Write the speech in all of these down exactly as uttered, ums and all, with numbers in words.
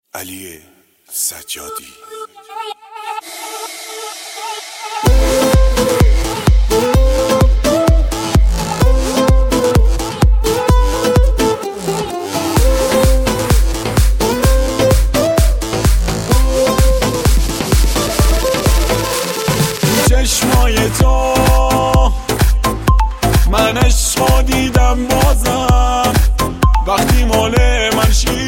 علی سجادی. چشمای تو من عشقو دیدم بازم، وقتی مال من شی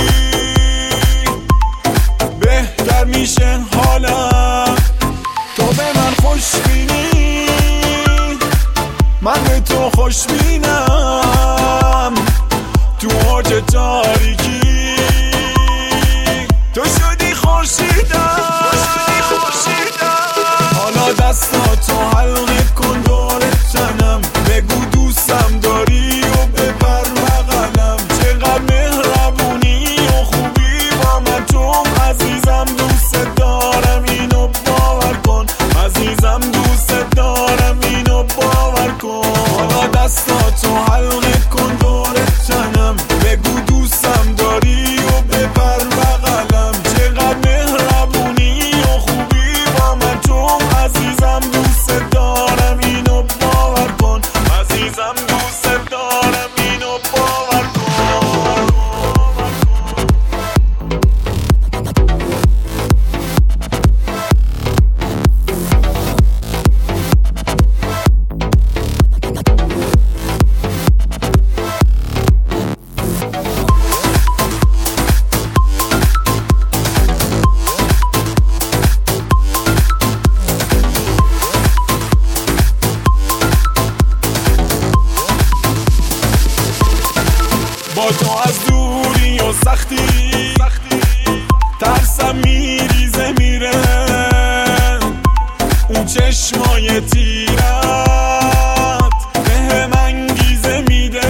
بهتر میشه حالم. تو به من خوش بینی، من به تو خوش بینم. تو اوج تاریکی تو شدی خورشیدم. حالا دستاتو حلقه کن دور تنم، بگو دوستم داری و ببر بغلم. چقدر مهربونی و خوبی با من تو عزیزم، دوست دارم اینو باور کن. عزیزم دوست دارم اینو باور کن. حالا دستاتو حلقه کن دور تنم، بگو دوستم داری و ببر بغلم. چقدر مهربونی و خوبی با من تو عزیزم، دوست دارم اینو باور کن. عزیزم دوست دارم اینو باور کن. با تو از دوری و سختی ترسم میریزه میره. اون چشمای تیرت بهم انگیزه میده.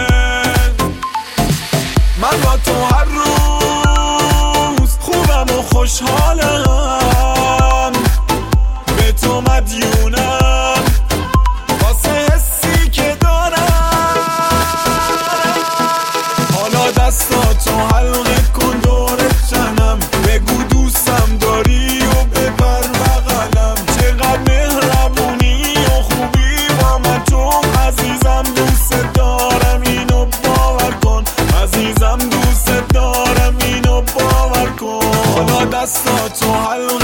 من با تو هر روز خوبم و خوشحالم، به تو مدیونم واسه حسی که دستاتو حلقه کن دور تنم، بگو دوستم داری و ببر بغلم. چقدر مهربونی و خوبی با من تو عزیزم، دوست دارم اینو باور کن. عزیزم دوست دارم اینو باور کن. حالا دستاتو حلقه